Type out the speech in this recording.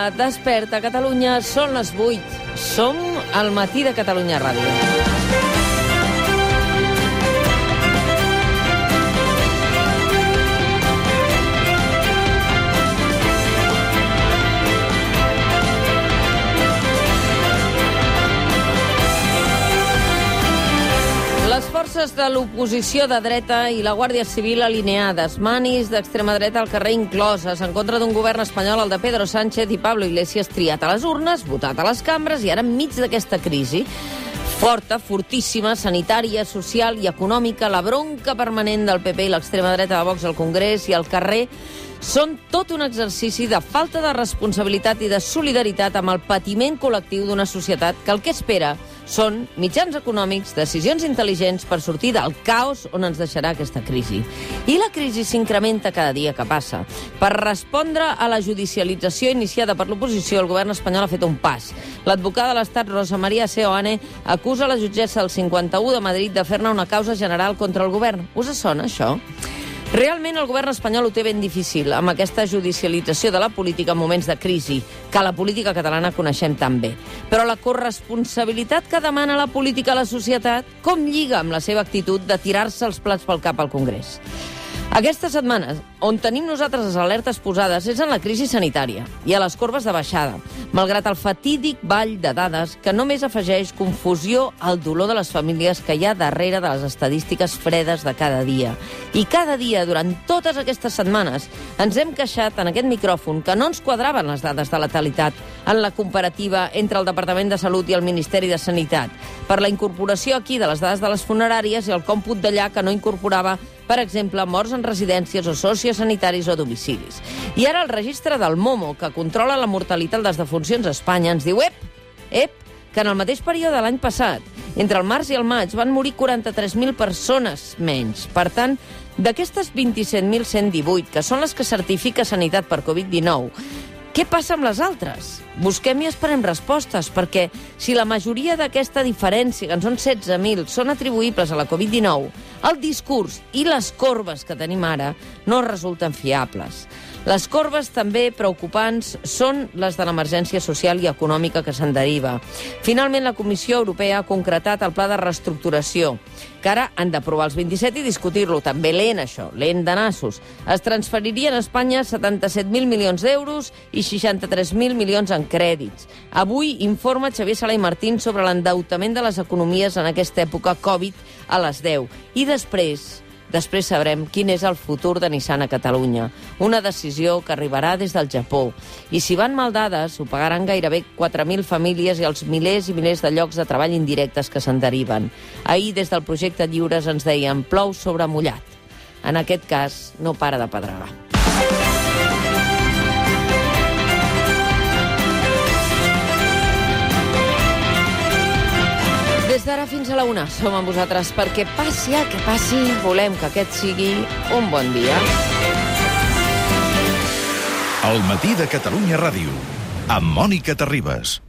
Desperta Catalunya, són les 8. Som al Matí de Catalunya Ràdio. Les forces de l'oposició de dreta i la Guàrdia Civil alineades, manis d'extrema dreta al carrer incloses, en contra d'un govern espanyol, el de Pedro Sánchez i Pablo Iglesias, triat a les urnes, votat a les cambres i ara enmig d'aquesta crisi forta, fortíssima, sanitària, social i econòmica, la bronca permanent del PP i l'extrema dreta de Vox al Congrés i al carrer són tot un exercici de falta de responsabilitat i de solidaritat amb el patiment col·lectiu d'una societat que el que espera són mitjans econòmics, decisions intel·ligents per sortir del caos on ens deixarà aquesta crisi. I la crisi s'incrementa cada dia que passa. Per respondre a la judicialització iniciada per l'oposició, el govern espanyol ha fet un pas. L'advocada de l'Estat, Rosa María Seoane, acusa la jutgessa del 51 de Madrid de fer-ne una causa general contra el govern. Us sona, això? Realment el govern espanyol ho té ben difícil amb aquesta judicialització de la política en moments de crisi, que a la política catalana coneixem tan bé. Però la corresponsabilitat que demana la política a la societat, com lliga amb la seva actitud de tirar-se els plats pel cap al Congrés? Aquestes setmanes, on tenim nosaltres les alertes posades és en la crisi sanitària i a les corbes de baixada, malgrat el fatídic ball de dades que només afegeix confusió al dolor de les famílies que hi ha darrere de les estadístiques fredes de cada dia. I cada dia, durant totes aquestes setmanes, ens hem queixat en aquest micròfon que no ens quadraven les dades de letalitat en la comparativa entre el Departament de Salut i el Ministeri de Sanitat, per la incorporació aquí de les dades de les funeràries i el còmput d'allà que no incorporava, per exemple, morts en residències o sociosanitaris o domicilis. I ara el registre del Momo, que controla la mortalitat de les defuncions a Espanya, ens diu, que en el mateix període de l'any passat, entre el març i el maig, van morir 43.000 persones menys. Per tant, d'aquestes 27.118, que són les que certifica Sanitat per Covid-19, què passa amb les altres? Busquem i esperem respostes, perquè si la majoria d'aquesta diferència, que en són 16.000, són atribuïbles a la Covid-19, el discurs i les corbes que tenim ara no resulten fiables. Les corbes també preocupants són les de l'emergència social i econòmica que se'n deriva. Finalment, la Comissió Europea ha concretat el pla de reestructuració, que ara han d'aprovar els 27 i discutir-lo. També lent, això, lent de nassos. Es transferirien a Espanya 77.000 milions d'euros i 63.000 milions en crèdits. Avui informa Xavier Sala i Martín sobre l'endeutament de les economies en aquesta època Covid a les 10. I després sabrem quin és el futur de Nissan a Catalunya. Una decisió que arribarà des del Japó. I si van mal dades, ho pagaran gairebé 4.000 famílies i els milers i milers de llocs de treball indirectes que se'n deriven. Ahir, des del projecte Lliures, ens deien plou sobre mullat. En aquest cas, no para de pedregar. Des d'ara fins a la 1 som amb vosaltres perquè passi el que passi, volem que aquest sigui un bon dia. El Matí de Catalunya Ràdio, amb Mònica Terribas.